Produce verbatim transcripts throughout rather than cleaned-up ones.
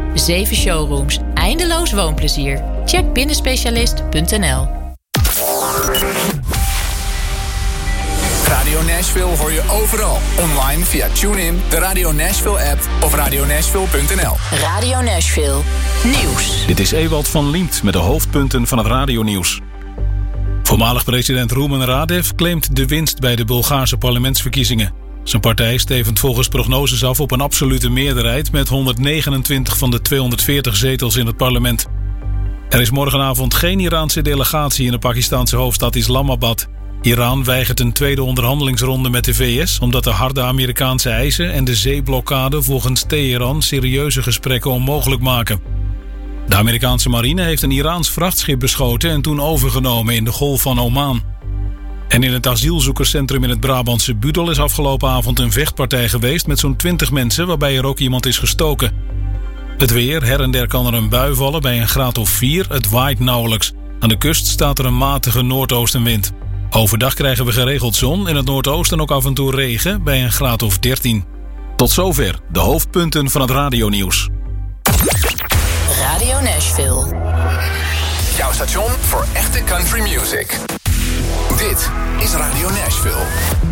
zeven showrooms, eindeloos woonplezier. Check binnenspecialist punt n l. Radio Nashville hoor je overal. Online via TuneIn, de Radio Nashville app of radio nashville punt n l. Radio Nashville. Nieuws. Dit is Ewald van Liemt met de hoofdpunten van het radionieuws. Voormalig president Rumen Radev claimt de winst bij de Bulgaarse parlementsverkiezingen. Zijn partij stevend volgens prognoses af op een absolute meerderheid met honderdnegenentwintig van de tweehonderdveertig zetels in het parlement. Er is morgenavond geen Iraanse delegatie in de Pakistanse hoofdstad Islamabad. Iran weigert een tweede onderhandelingsronde met de V S omdat de harde Amerikaanse eisen en de zeeblokkade volgens Teheran serieuze gesprekken onmogelijk maken. De Amerikaanse marine heeft een Iraans vrachtschip beschoten en toen overgenomen in de Golf van Oman. En in het asielzoekerscentrum in het Brabantse Budel is afgelopen avond een vechtpartij geweest met zo'n twintig mensen waarbij er ook iemand is gestoken. Het weer, her en der kan er een bui vallen bij een graad of vier, het waait nauwelijks. Aan de kust staat er een matige noordoostenwind. Overdag krijgen we geregeld zon, in het noordoosten ook af en toe regen bij een graad of dertien. Tot zover de hoofdpunten van het radionieuws. Radio Nashville. Jouw station voor echte country music. Dit is Radio Nashville.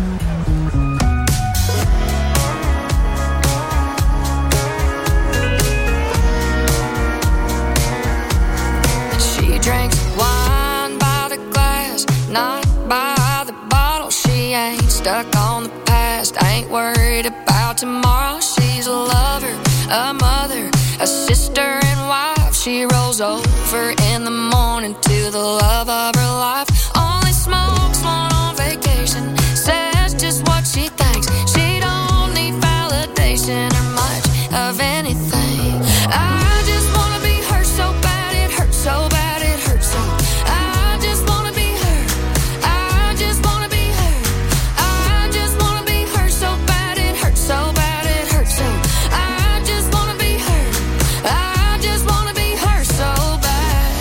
She drinks wine by the glass, not by the bottle. She ain't stuck on the past, ain't worried about tomorrow. She's a lover, a mother, a sister and wife. She rolls over in the morning to the love of her life. Only smokes one on vacation, says just what she thinks. She don't need validation or much of anything. I just wanna be her so bad, it hurts so bad, it hurts so. I just wanna be her, I just wanna be her. I just wanna be her so bad, it hurts so bad, it hurts so. I just wanna be her, I just wanna be her so bad.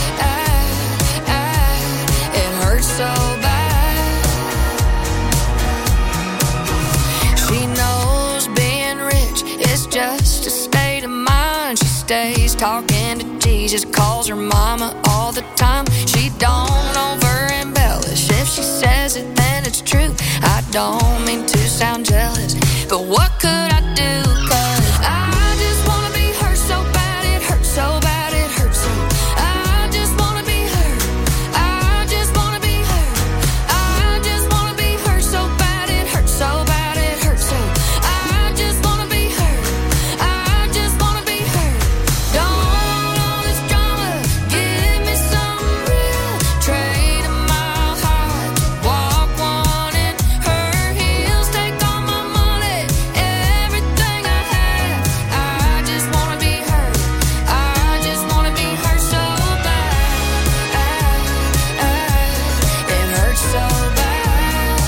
It hurts so bad. She knows being rich is just a state of mind. She stays talking to Jesus, calls her mama all the time. She don't over embellish. If she says it, then it's true. I don't mean to sound jealous, but what could I do? 'Cause I just wanna be her so bad, it hurts so bad, it hurts so. I just wanna be her, I just wanna be her. I just wanna be her so bad, it hurts so bad, it hurts so. I just wanna be her, I just wanna be her. Don't want all this drama, give me some real. Trade a mile high, walk one in her heels. Take all my money, everything I have. I just wanna be her, I just wanna be her so bad. It hurts so bad.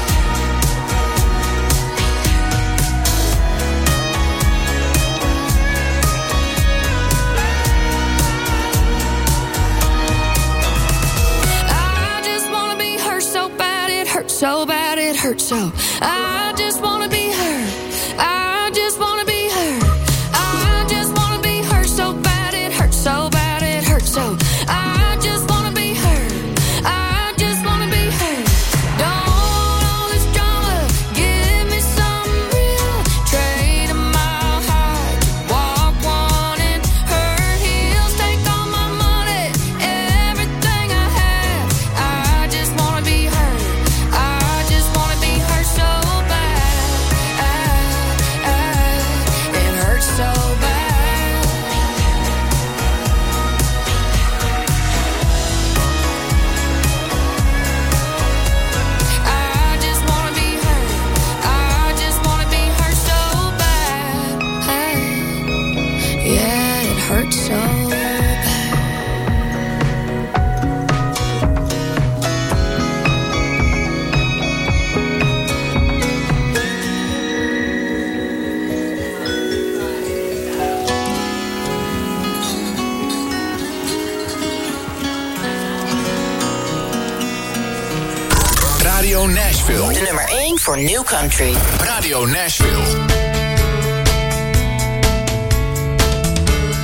I just wanna be her so bad, it hurts so bad, it hurts so. I just wanna be her, I just wanna be her. I just wanna be her so bad, it hurts so bad, it hurts so. I just wanna be her, I just wanna be her. Don't want all this drama, give me some real. Trade a mile high, walk one in her heels. Take all my money, everything I have. I just wanna be her, I just wanna be her so bad. It hurts so bad. I just wanna be her, I just wanna be her so bad. Yeah, it hurts so bad. Radio Nashville. De nummer één voor New Country. Radio Nashville.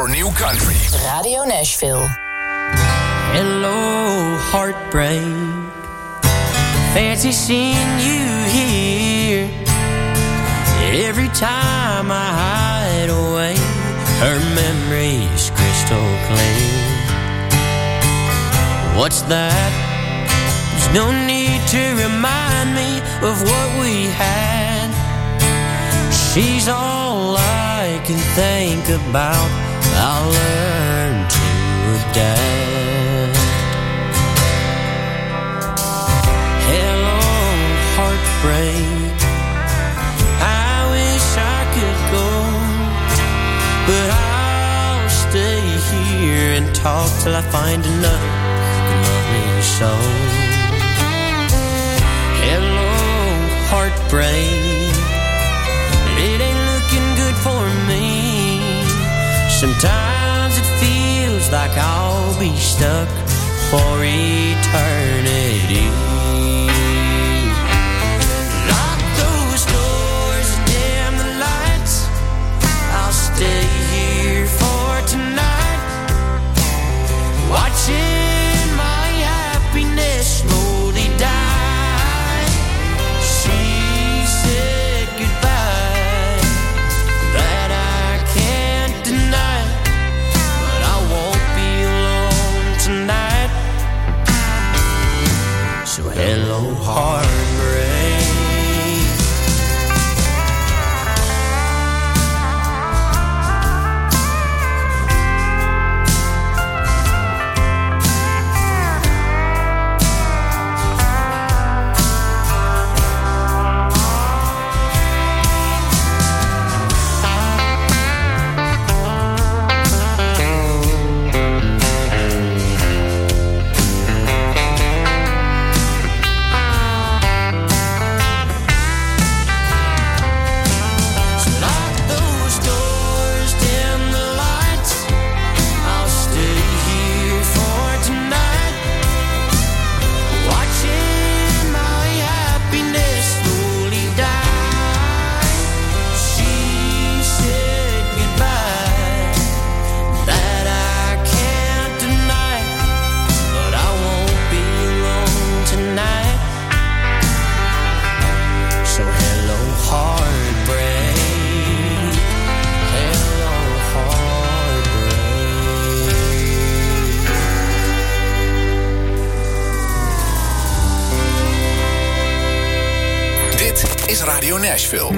for new country. Radio Nashville. Hello, heartbreak. Fancy seeing you here. Every time I hide away, her memory's crystal clear. What's that? There's no need to remind me of what we had. She's all I can think about. I'll learn to adapt. Hello, heartbreak. I wish I could go, but I'll stay here and talk till I find another who can love me so. Hello, heartbreak. It ain't looking good for me. Sometimes it feels like I'll be stuck for eternity. Lock those doors and dim the lights. I'll stay here for tonight, watching my happiness slowly die. She said goodbye, that I can't deny, but I won't be alone tonight. So hello, heartbreak. Radio Nashville.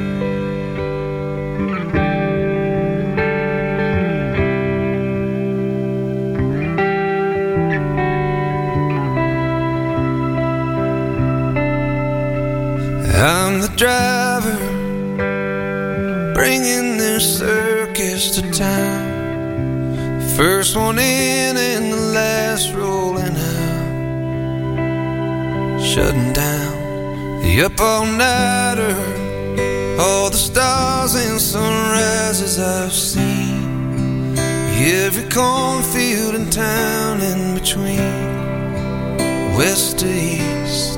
I'm the driver, bringing this circus to town. First one in and the last rolling out, shutting down the up-all-nighter, all the stars and sunrises I've seen, every cornfield in town in between, west to east.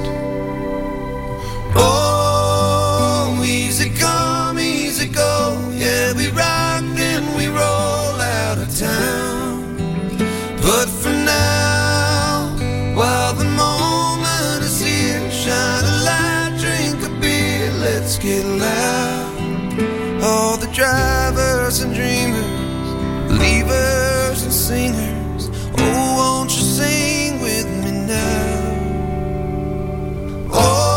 Oh, easy come, easy go, yeah, we rock and we roll out of town. But for now, while the moment is here, shine a light, drink a beer, let's get loud. All the drivers and dreamers, believers and singers, oh, won't you sing with me now? Oh,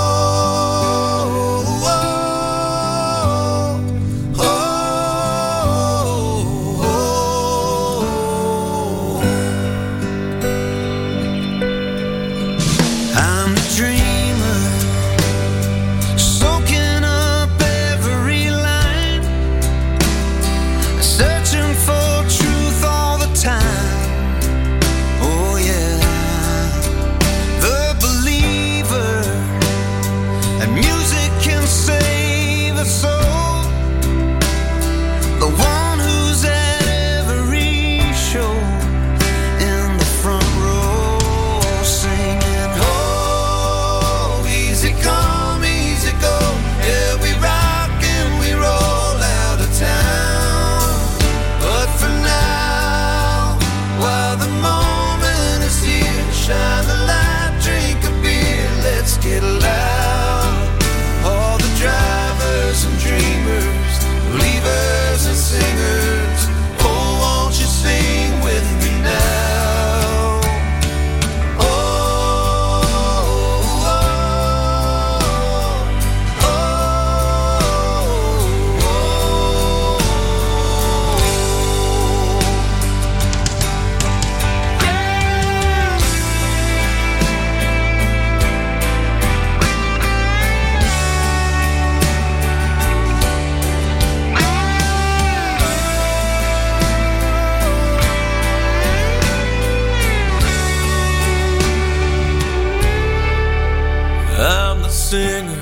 singer,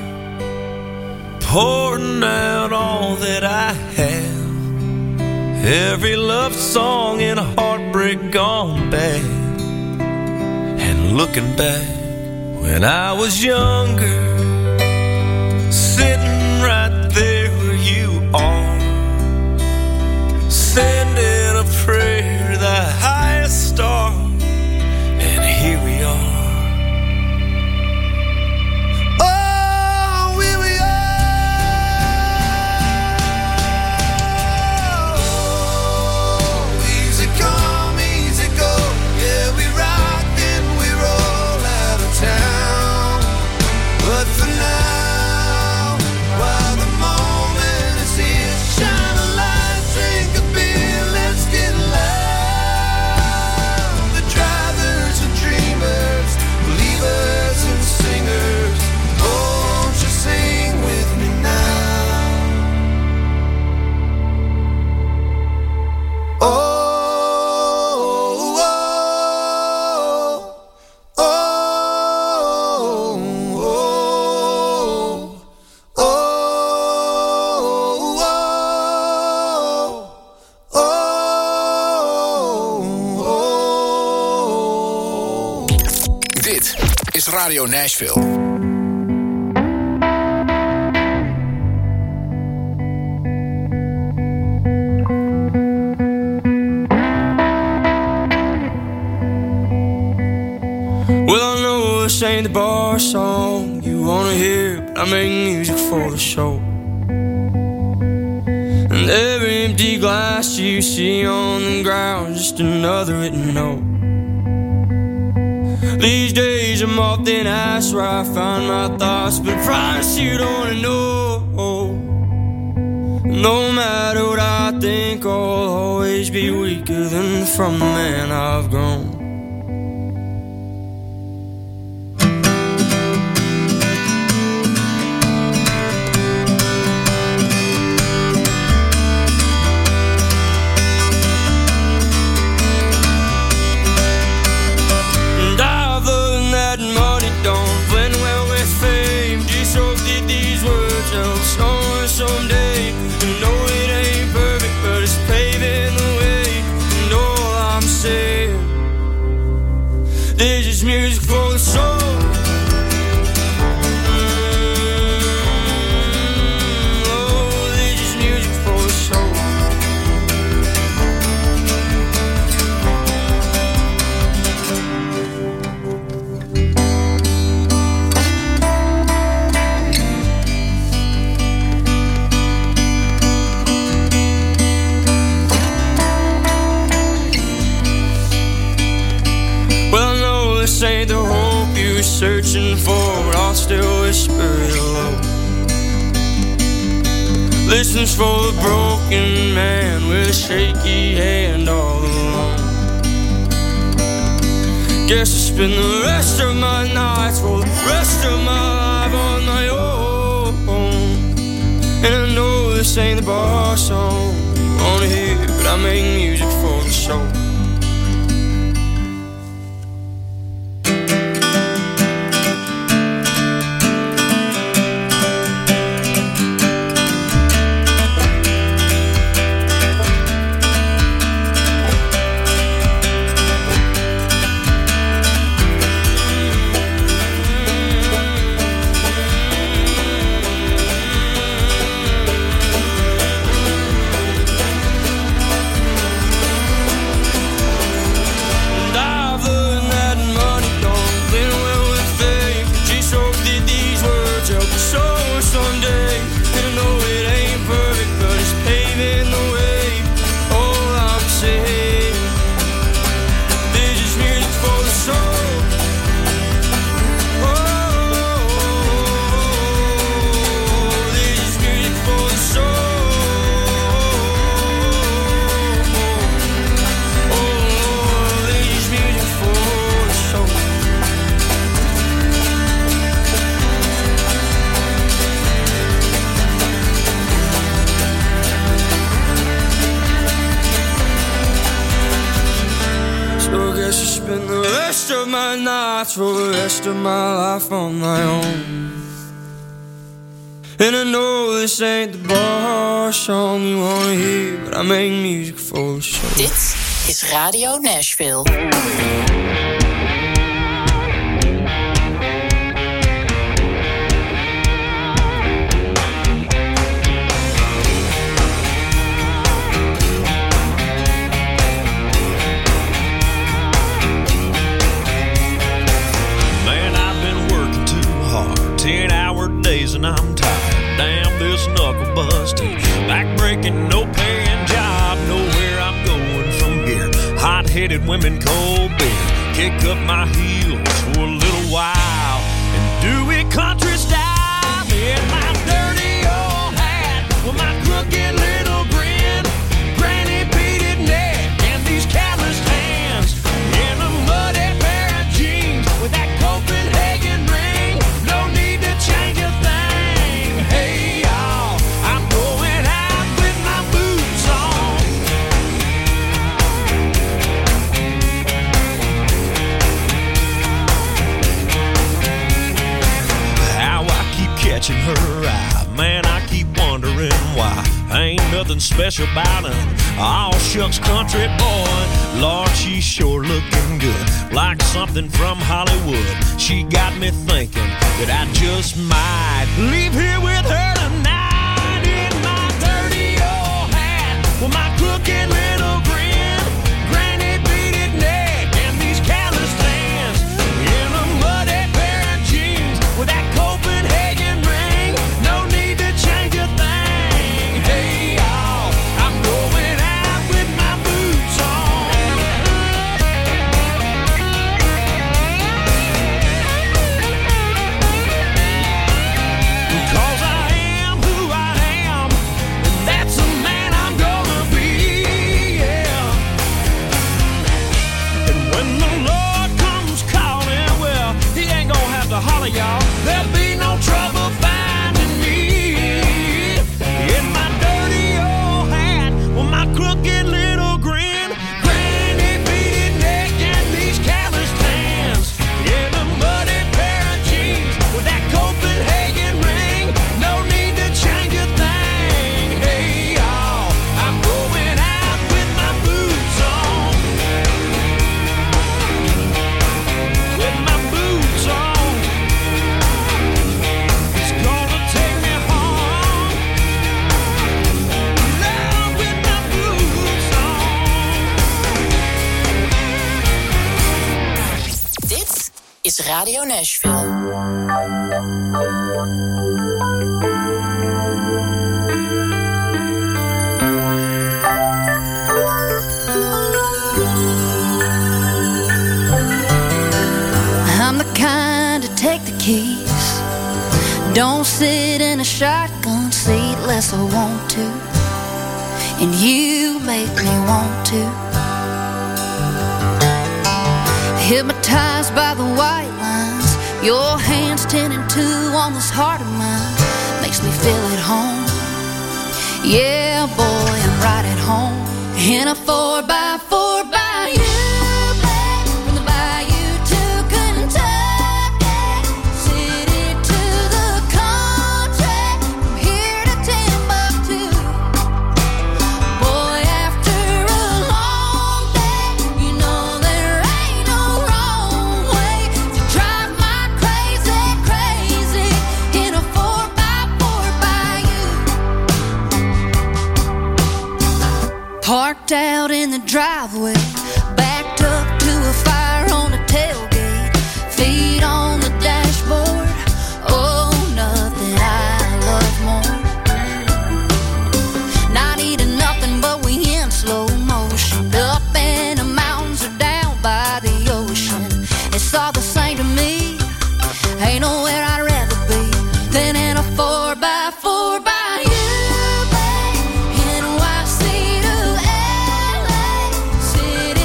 pouring out all that I have. Every love song and a heartbreak gone bad. And looking back when I was younger, sitting right there where you are, sending a prayer to the highest star. And here we are. Radio Nashville. Well, I know this ain't the bar song you wanna hear, but I make music for the show. And every empty glass you see on the ground is just another written note. These days I'm often asked where I find my thoughts, but I promise you don't wanna know. No matter what I think, I'll always be weaker than from the man I've grown. Someday, you know it ain't perfect, but it's paving the way. And all I'm saying, this is music for the soul. Mm-hmm. Oh, this is music for the soul. This ain't the hope you were searching for, but I'll still whisper it low. This one's for the broken man with a shaky hand all alone. Guess I spend the rest of my nights for the rest of my life on my own. And I know this ain't the bar song you wanna hear, but I make music for the soul. Spend the rest of my nights for the rest of my life on my own. And I know this ain't the bar song you wanna hear, but I make music for a show. Dit is Radio Nashville. Ten hour days and I'm tired. Damn this knuckle busting, back breaking, no paying job. Know where I'm going from here. Hot headed women, cold beer. Kick up my heels for a little while and do it country style. In my dirty old hat with my crooked little grin, granny beaded neck and these calloused hands, in a muddy pair of jeans with that Copenhagen ring. No need to change a thing. Hey y'all, I'm going out with my boots on. How I keep catching her eye, man, I keep wondering why. Ain't nothing special about her, all shucks country boy. Lord, she's sure looking good, like something from Hollywood. She got me thinking that I just might leave here with her tonight. In my dirty old hat with my crooked little grin, granny beaded neck and these calloused hands, in a muddy pair of jeans with that Copenhagen ring. No need to change a thing. Hey y'all, I'm going out with my boots on. Cause I am who I am, and that's a man I'm gonna be, yeah. And when the Lord comes calling, well, he ain't gonna have to holler, y'all. There'll be no trouble finding me. In my dirty old hat with my crooked little grin, granny beaded neck and these calloused hands, in a muddy pair of jeans with that Copenhagen ring. No need to change a thing. Hey y'all, I'm going out with my boots on. With my boots on. It's gonna take me home. Now with my boots on. Dit is Radio Nashville. I'm the kind to take the keys, don't sit in a shotgun seat unless I want to, and you make me want to. Hypnotized by the white lines, your hands ten and two on this heart of mine, makes me feel at home. Yeah, boy, I'm right at home in a four by four by you. From the bayou to Kentucky, city to the country, from here to Timbuktu. Boy, after a long day, you know there ain't no wrong way to drive my crazy, crazy in a four by four by you. Parked out in the driveway, backed up to a fire on the tailgate, feet on the dashboard. Oh, nothing I love more. Not eating nothing, but we in slow motion, up in the mountains or down by the ocean. It's all the same to me. Ain't nowhere I'd rather be than in a four by four by you. N Y C to L A, city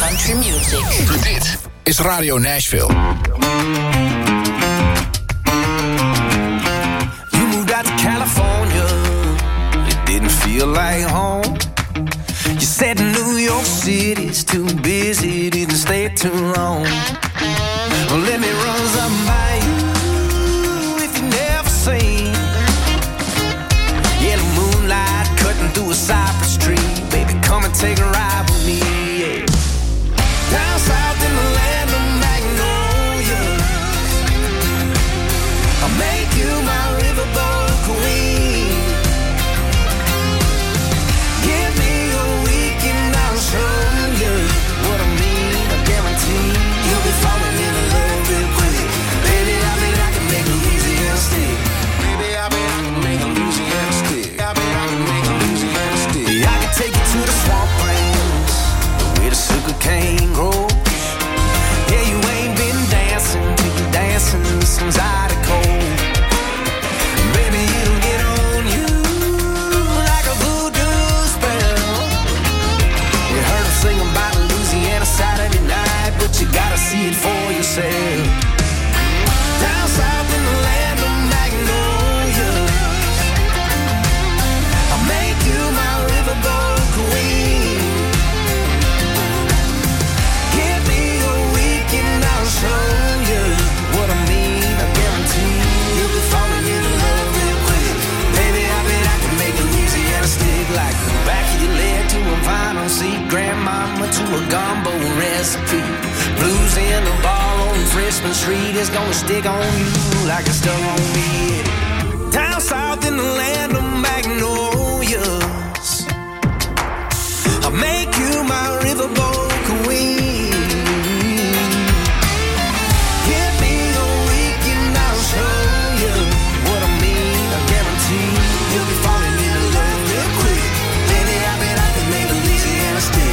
country music. Dit is Radio Nashville. You moved out to California. It didn't feel like home. You said New York City's too busy, didn't stay too long. Well, let me run something by you if you never seen. Yeah, the moonlight cutting through a cypress tree. Baby, come and take a ride with me. Yeah. Down south in the land of Magnolia, I'll make you my riverboat queen. Give me a week and I'll show you what I mean. I guarantee you'll be falling in love real quick. Baby, I bet I can make Louisiana stick. Baby, I bet I can make Louisiana stick. I bet I can make Louisiana stick. Yeah, I can take you to the swamp range, where the sugar cane grows. Yeah, you ain't been dancing till you dancing some Zydeco. Baby, it'll get on you like a voodoo spell. You heard them sing about Louisiana Saturday night, but you gotta see it for yourself. Down south in the land of Magnolia, I'll make you my riverboat queen. Give me a week and I'll show you what I mean. I guarantee you'll be falling in love real quick. Baby, I bet I can make Louisiana stick like the back of your leg to a vinyl seat, grandmama to a gumbo recipe. Blues in the bar on Frenchman Street is gonna stick on you like it's stuck on me. Down south in the land of magnolias, I'll make you my riverboat queen. Give me a week and I'll show you what I mean. I guarantee you'll be falling in love real quick. Baby, I bet I can make Louisiana stick.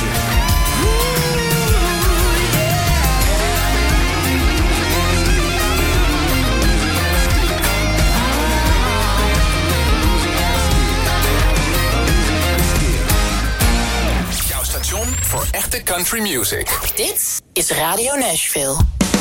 Jouw station voor echte country music. Dit is Radio Nashville.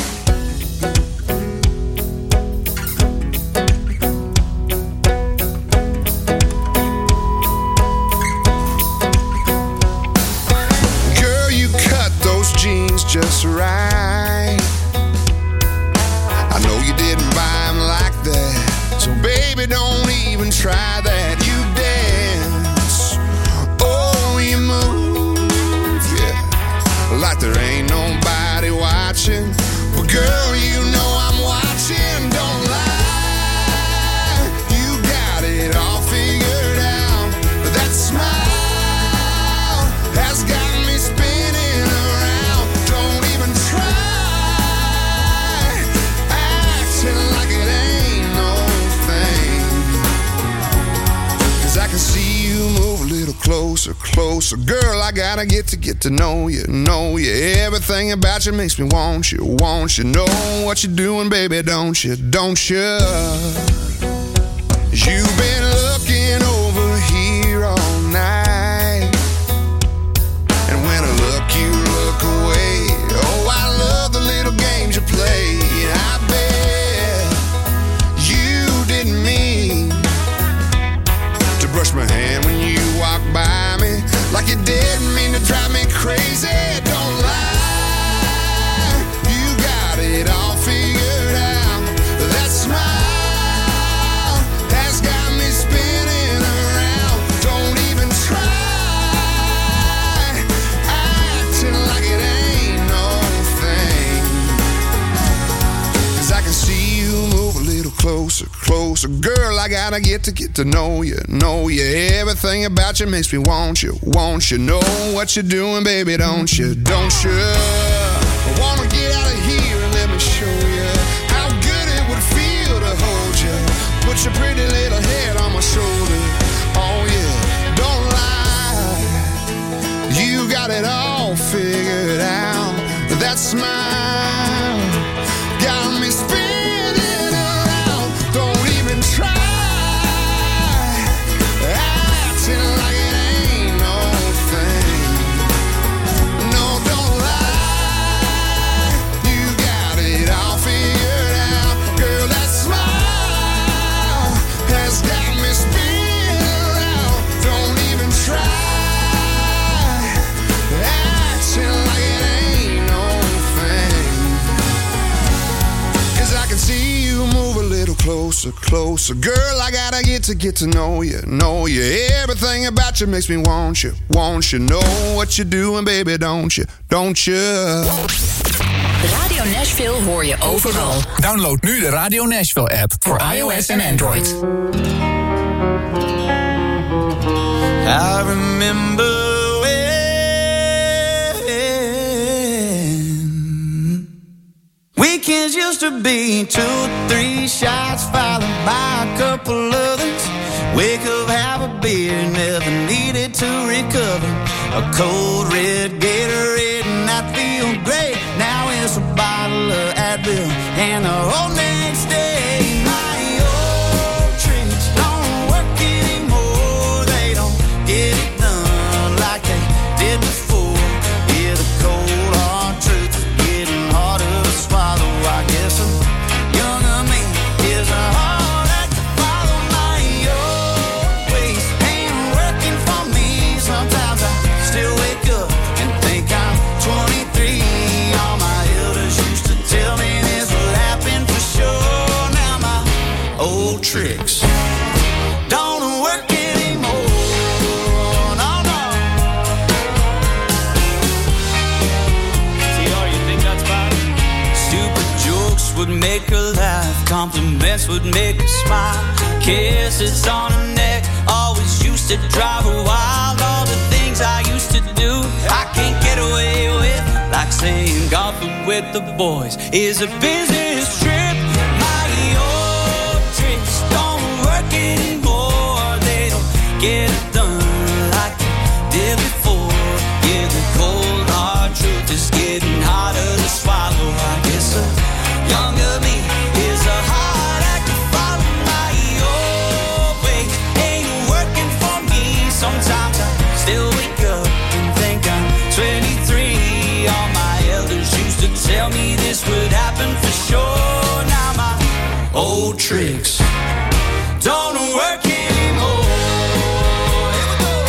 Girl, you cut those jeans just right. I know you didn't buy them like that, so baby, don't even try that. You dance, oh, you move, yeah, like there ain't nobody watching. But girl, you know I'm watching, don't lie. You got it all figured out. That smile has got me spinning around. Don't even try acting like it ain't no thing. 'Cause I can see you move a little closer, closer. Girl, I gotta get to get to know you, know you. Everything about you makes me want you, want you. Know what you're doing, baby, don't you, don't you? You've been looking over here all night, and when I look, you look away. Oh, I love the little games you play. I bet you didn't mean to brush my hand when you walked by me, like you didn't mean to drive me crazy. Don't lie, you got it all figured out. That smile has got me spinning around. Don't even try acting like it ain't no thing. 'Cause I can see you move a little closer, closer. Girl, I gotta get to get to know you, know you. Everything about you makes me want you, want you. Know what you're doing, baby, don't you, don't you? I wanna get out of here and let me show you how good it would feel to hold you. Put your pretty little head on my shoulder. Oh yeah, don't lie, you got it all figured out. That smile got me spinning around. Don't even try acting like it ain't no thing. No, don't lie. closer, closer. Girl, I gotta get to get to know you, know you. Everything about you makes me want you, want you. Know what you're doing, baby, don't you, don't you? Radio Nashville hoor je overal. Download nu de Radio Nashville app voor iOS en Android. I remember weekends used to be two, three shots, followed by a couple others. Wake up, have a beer, never needed to recover. A cold red Gatorade and I feel great. Now it's a bottle of Advil and the whole next day. My old tricks don't work anymore. They don't get it done like they did before. Yeah, the cold hard truth is getting harder to swallow. I guess a younger me is a hard act to follow. My old ways ain't working for me. Sometimes I still wake up and think I'm twenty-three. All my elders used to tell me this would happen for sure. Now my old tricks don't work anymore. No, no. See, all you think that's about it? Stupid jokes would make her laugh. Compliments would make her smile. Kisses on her neck always used to drive her wild. All the things I used to do I can't get away with. Like saying golfing with the boys is a business trip. My old tricks don't work anymore. They don't get it done like they did before. Yeah, the cold hard truth is getting harder to swallow. I guess a younger me is a hard act to follow. My old way ain't working for me. Sometimes I still wake up and think I'm twenty-three. All my elders used to tell me this would happen for sure. Now my old tricks don't work anymore. Here we go.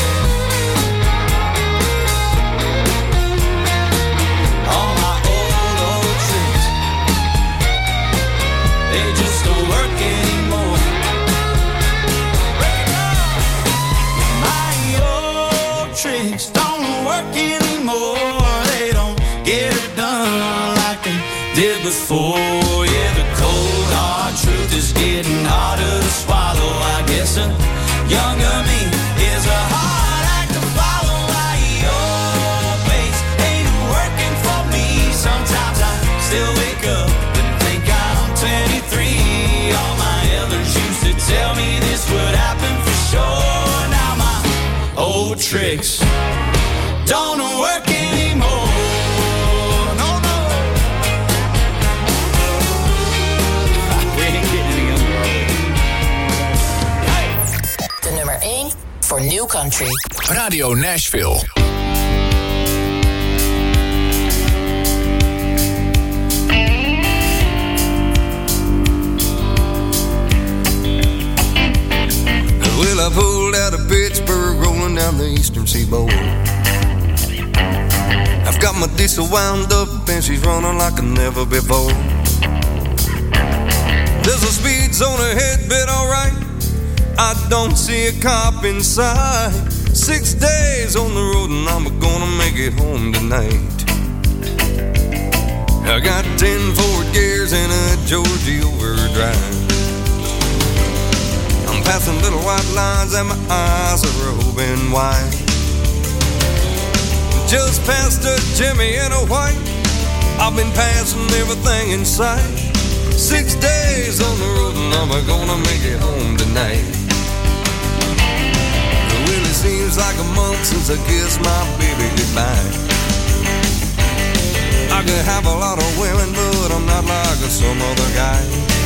All my old, old tricks, they just don't work anymore. My old tricks don't work anymore. They don't get it done like they did before. Yeah, the cold hard truth is getting harder to swallow. I guess a younger me is a hard act to follow. My old ways ain't working for me. Sometimes I still wake up and think I'm twenty-three. All my elders used to tell me this would happen for sure. Now my old tricks don't work anymore. No, no. We ain't getting any younger, are we? De nummer één voor New Country. Radio Nashville. Well, I pulled out of Pittsburgh, rolling down the eastern seaboard. I've got my diesel wound up and she's running like never before. There's a speed zone ahead, but alright, I don't see a cop inside. Six days on the road and I'm gonna make it home tonight. I got ten Ford gears and a Georgie overdrive. I'm passing little white lines and my eyes are open wide. Just past a Jimmy in a white, I've been passing everything in sight. Six days on the road and I'm gonna make it home tonight. Well, it seems like a month since I kissed my baby goodbye. I could have a lot of women, but I'm not like some other guy.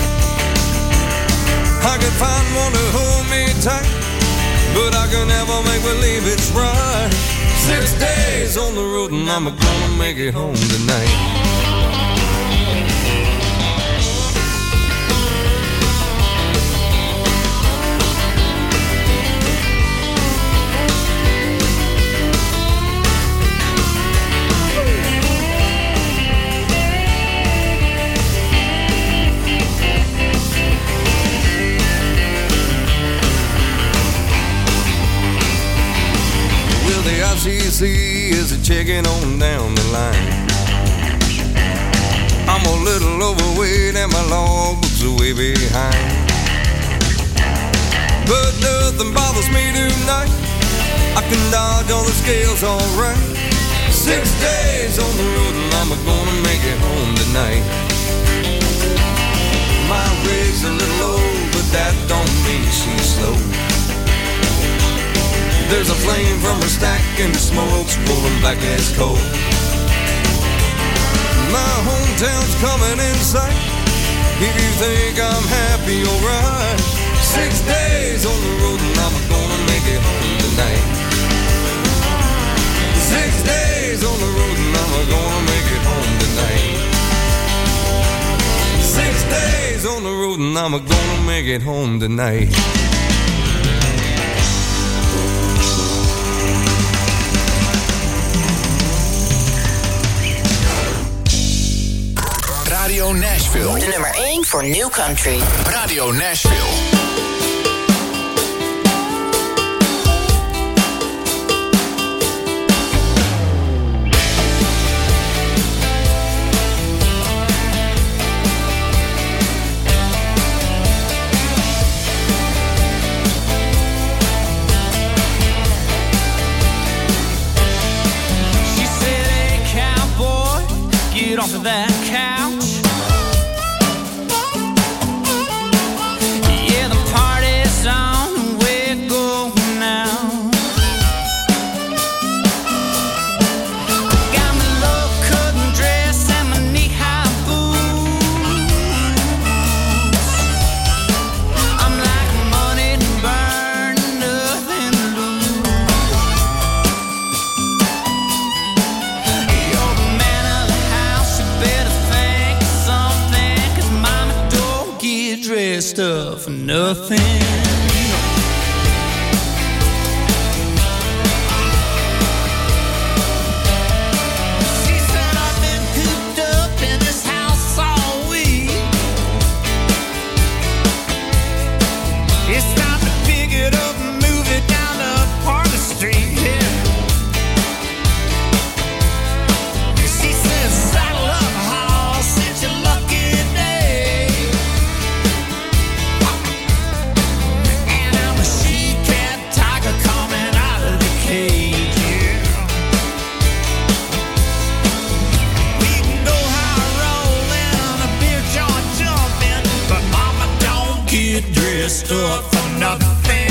I could find one to hold me tight, but I can never make believe it's right. Six days on the road and I'm gonna make it home tonight. see as they're checking on down the line. I'm a little overweight and my logbook's way behind. But nothing bothers me tonight. I can dodge all the scales alright. Six days on the road and I'm gonna make it home tonight. My rig's a little low, but that don't mean she's slow. There's a flame from her stack and the smoke's rolling black as coal. My hometown's coming in sight. If you think I'm happy, alright. Six days on the road and I'm gonna make it home tonight. Six days on the road and I'm gonna make it home tonight. Six days on the road and I'm gonna make it home tonight. Radio Nashville. De nummer één voor New Country. Radio Nashville. Off of that couch. Yeah, the party's on, we're going now. Got my low-cut dress and my knee-high boots. I'm like money to burn, nothing to lose. You're the man of the house, better think of something, 'cause mama don't get dressed up for nothing. She said I've been cooped up in this house all week. It's time to pick it up and move it down to Parker Street. Yeah. She said saddle up, horse, it's your lucky day. And I'm a she-cat tiger coming out of the cage, yeah. We can go high rolling, a beer joint jumping, but mama don't get dressed up for nothing.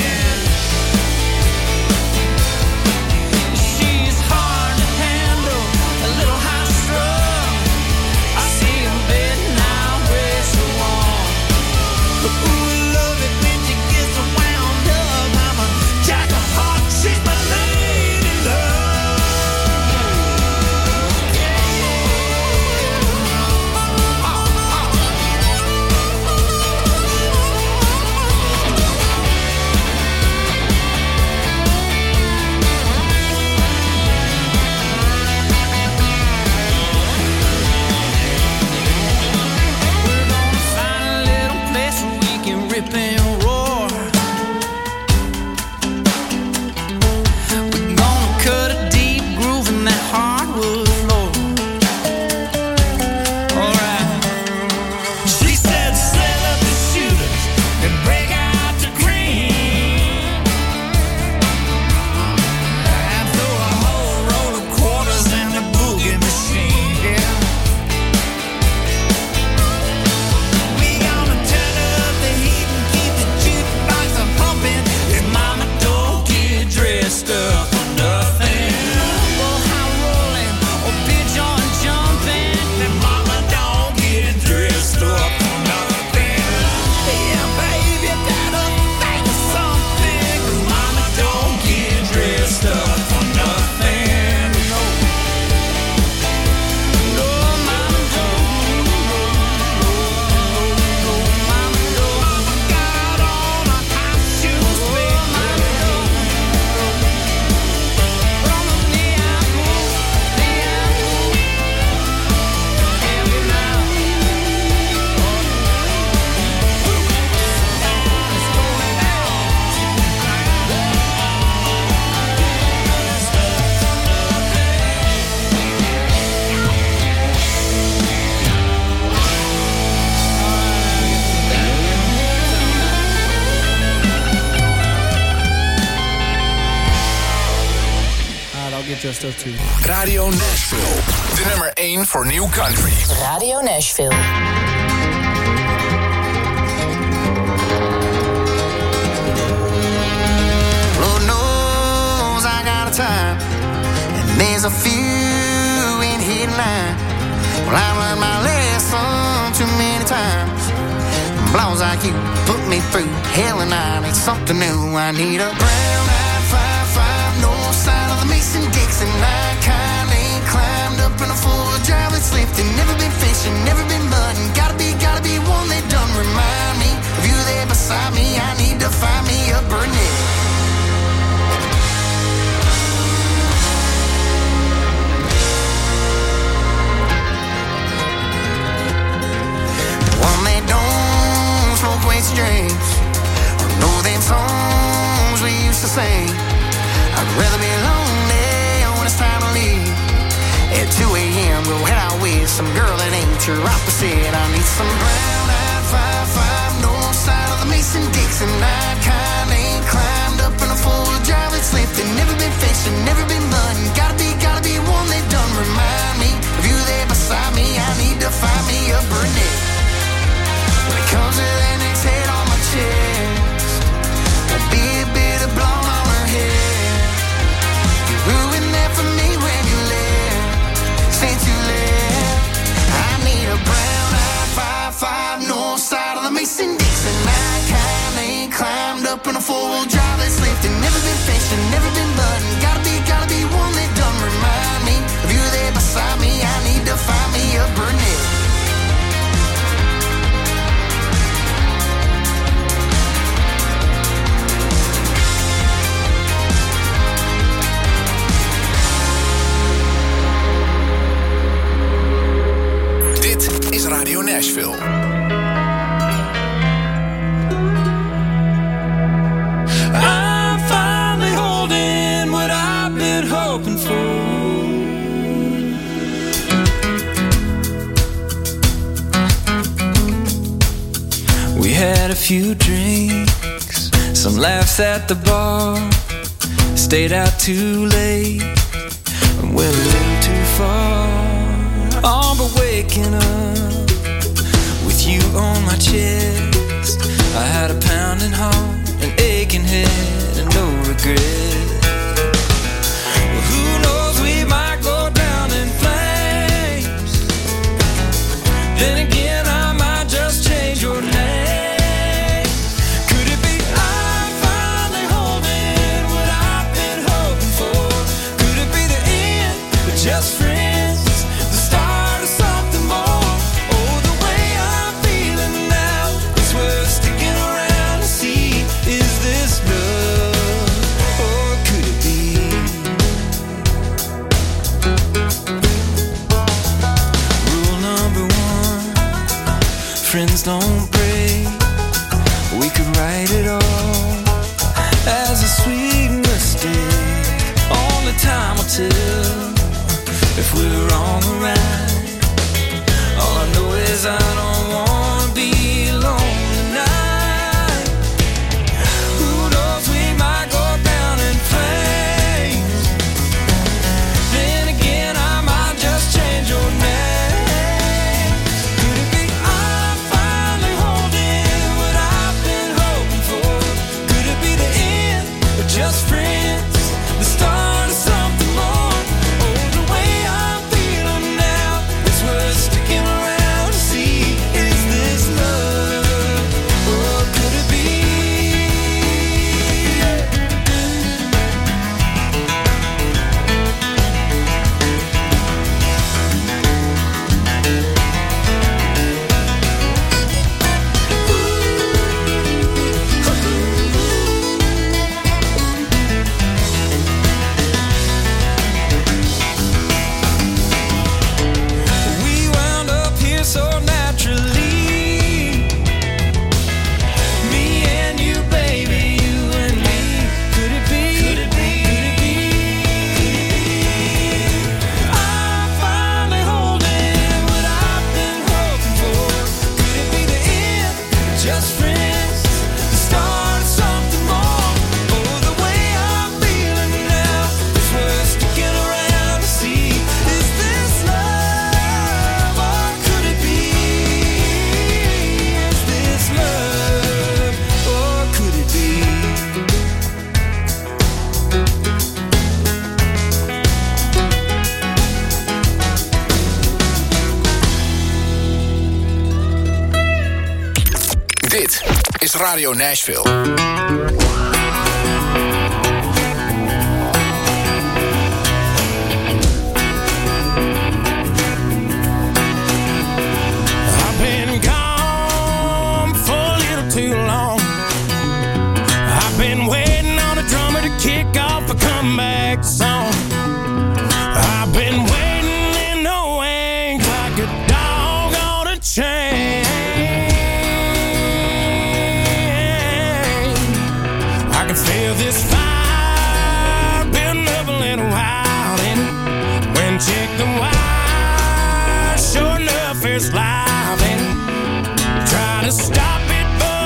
She's hard to handle, a little high strung. I see him bed now, where she wants. Ooh, love it when she gets wound up. I'm a jack of hearts, she's my lady love. reality. Radio Nashville. De nummer één voor New Country. Radio Nashville. Lord knows I got a time, and there's a few in headline. Well, I learned my lesson too many times. Blows like you put me through hell, and I need something new. I need a brown eyed five five north side of the Mason-Dixon. I kind ain't climbed up in a four-wheel drive that's lifting. Never been fishing, never been mudding. Gotta be, gotta be one that done remind me of you there beside me. I need to find me a Burnett. One that don't smoke wasted drinks or know them songs we used to sing. I'd rather be lonely when it's time to leave. At two a.m. we'll head out with some girl that ain't your opposite. I need some brown-eyed five five north side of the Mason-Dixon. I kind ain't climbed up in a four-wheel drive that's lifting. Never been fishing, never been mudding. Gotta be, gotta be one that done remind me of you there beside me. I need to find me a Burnett. When it comes to that next head on my chest, there'll be a bit of blonde on her head. You ruined that for me when you left. Since you left, I need a brown-eyed five five north side of the Mason-Dixon. I kinda ain't climbed up in a four-wheel drive that's lifting. Never been fishing, never been mudding. Gotta be, gotta be one that done remind me of you there beside me. I need to find me a Burnett. Is Radio Nashville. I'm finally holding what I've been hoping for. We had a few drinks, some laughs at the bar, stayed out too late and went a little too far. Oh, but waking up with you on my chest, I had a pounding heart, an aching head, and no regret. Well, who knows, we might go down in flames. Then again, I might just change your name. Could it be I'm finally holding what I've been hoping for? Could it be the end, but just friends? Friends don't break, we could write it all as a sweet mistake. Only time will tell if we're wrong or right. All I know is I don't wanna be alone tonight. Who knows, we might go down in flames. Then again, I might just change your name. Just friends, the start of something more. Oh, the way I'm feeling now, it's worth sticking around to see. Dit is Radio Nashville. Too long. I've been waiting on a drummer to kick off a comeback song. I've been waiting in the wings like a dog on a chain. I can feel this fire building up a little while in it. When check the wire, sure enough, it's live in it. Try to stop it.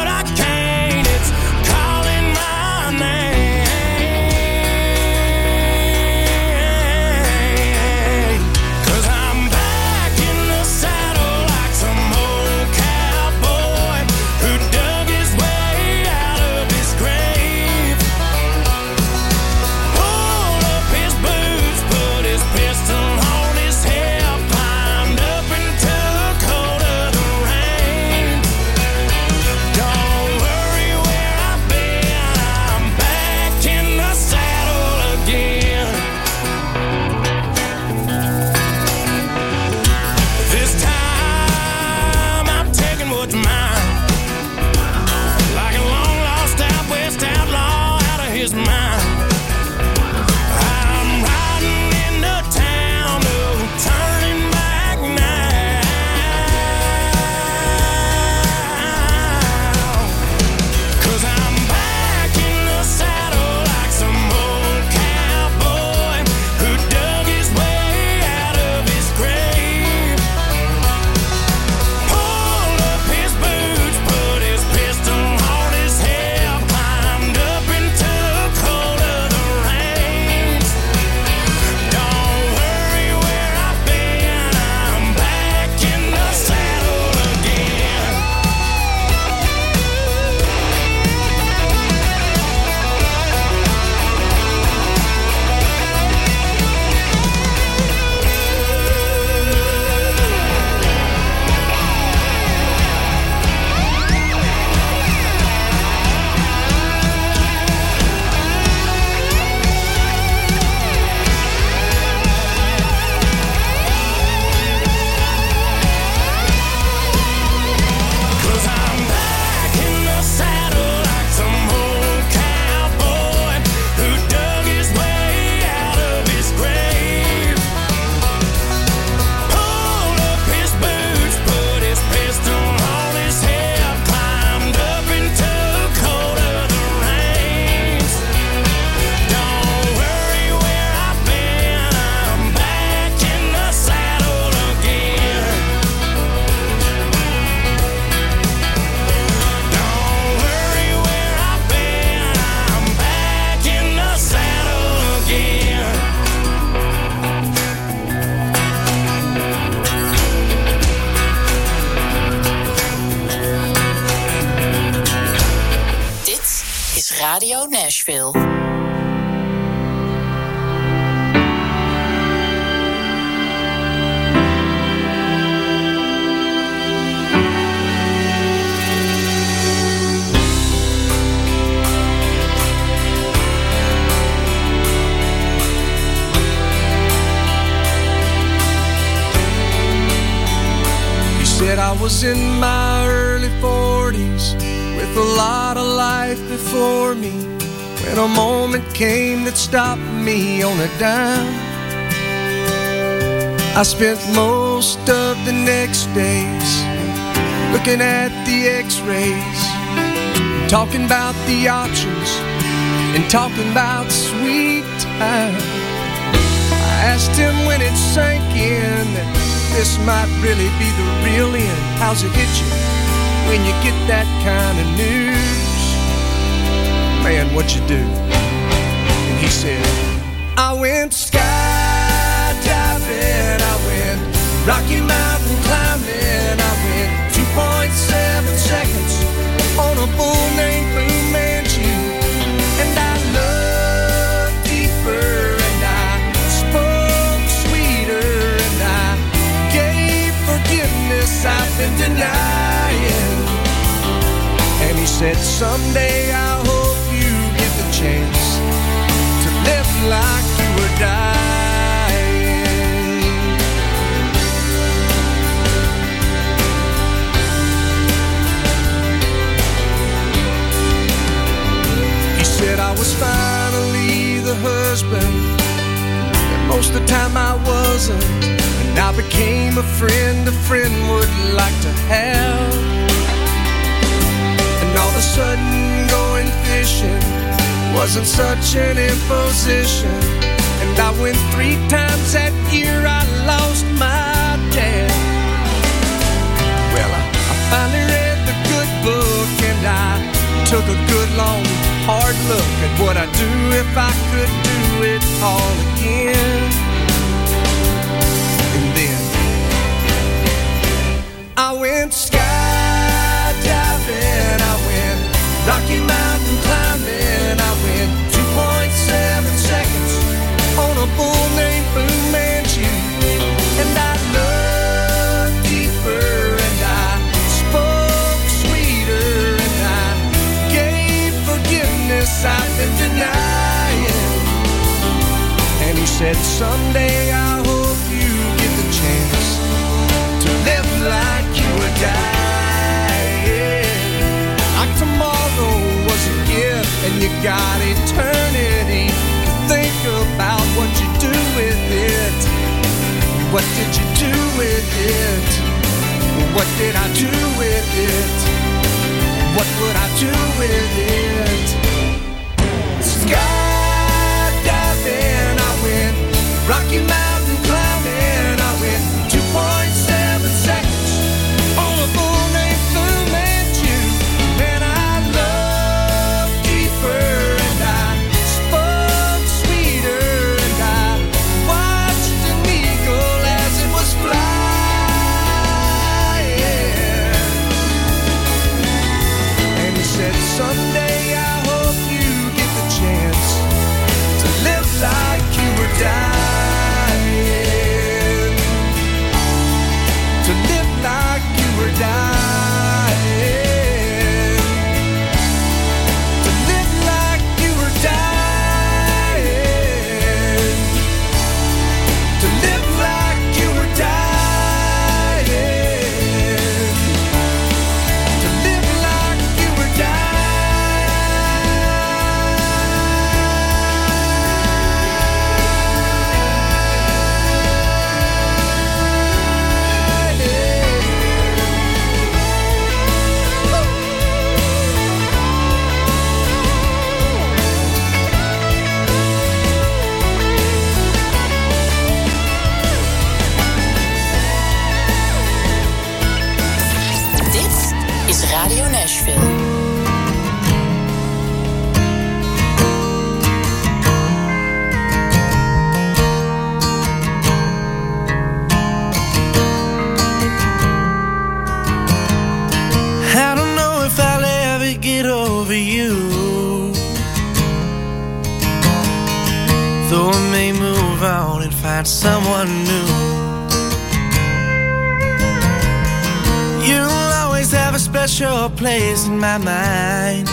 Radio Nashville. Said I was in my early forties with a lot of life before me, when a moment came that stopped me on a dime. I spent most of the next days looking at the x-rays, talking about the options and talking about sweet time. I asked him when it sank in that this might really be the real end. How's it hit you when you get that kind of news? Man, what you do? And he said, I went skydiving, I went Rocky Mountain climbing, I went two point seven seconds on a bull named Fu Manchu. And I loved deeper, and I spoke sweeter, and I gave forgiveness I've been denying. said, someday I hope you get the chance to live like you were dying. He said I was finally the husband that most of the time I wasn't, and I became a friend a friend would like to have. And all of a sudden going fishing wasn't such an imposition. And I went three times that year, I lost my dad. Well, I, I finally read the good book, and I took a good long hard look at what I'd do if I could do it all again. And then I went skydiving, I went Rocky Mountain climbing, I went two point seven seconds on a bull named Fu Manchu. And I looked deeper, and I spoke sweeter, and I gave forgiveness I've been denying. And he said, someday I hope you get the chance to live like you were dying. Like tomorrow was a gift, and you got eternity to think about what you do with it. What did you do with it? What did I do with it? What would I do with it? Skydiving, I went Rocky Mountain climbing, I went two point seven seconds on a bull named Fu Manchu. And I looked deeper, and I spoke sweeter, and I watched an eagle as it was flying. And he said, someday I hope you get the chance to live like you were dying. To live like you were dying. To live like you were dying. To live like you were dying. To live like you were Dit is Radio Nashville. I don't know if I'll ever get over you, though I may move on and find someone new. You'll always have a special place in my mind.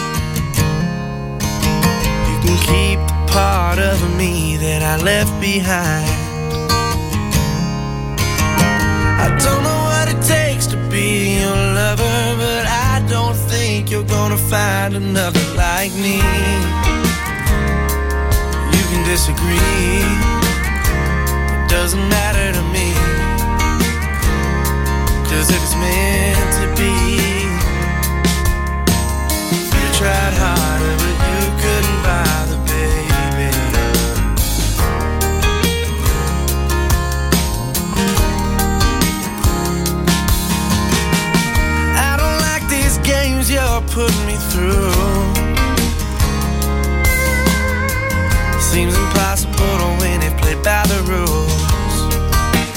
You can keep the part of me that I left behind. I don't know what it takes to be your lover, but I don't think you're gonna find another like me. You can disagree, it doesn't matter to me, 'cause it's meant to be. You tried harder, but you couldn't bother, baby. I don't like these games you're putting me through. Seems impossible to win if played by the rules.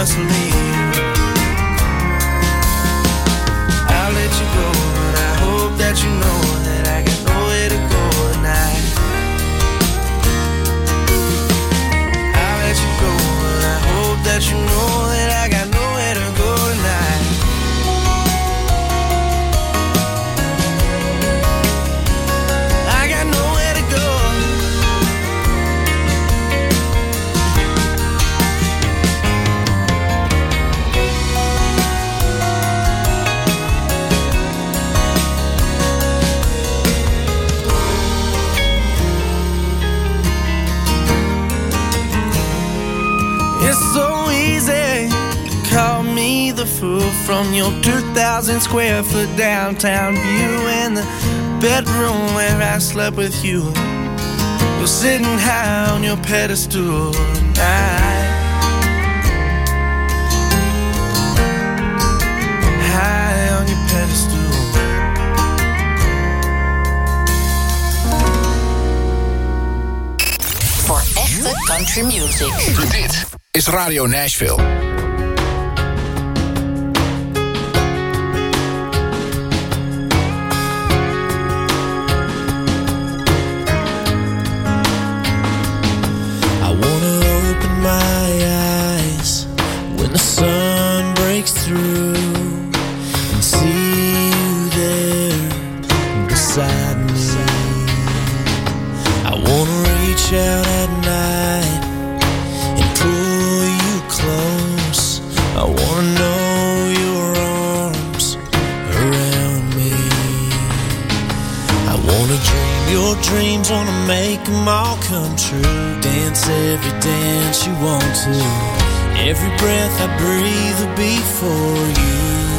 must leave. I'll let you go, and I hope that you know that I got nowhere to go tonight. I'll let you go, and I hope that you know that I got nowhere to go tonight. I got nowhere to go. It's so easy to call me the fool from your two thousand square foot downtown view and the bedroom where I slept with you. You're sitting high on your pedestal tonight. High on your pedestal. Voor echte country music. Dit is Radio Nashville. I wanna open my eyes when the sun breaks through and see you there beside me. I wanna reach out at night and pull you close. I wanna know your arms around me. I wanna dream your dreams, wanna make them all come true. Dance every dance you want to. Every breath I breathe will be for you.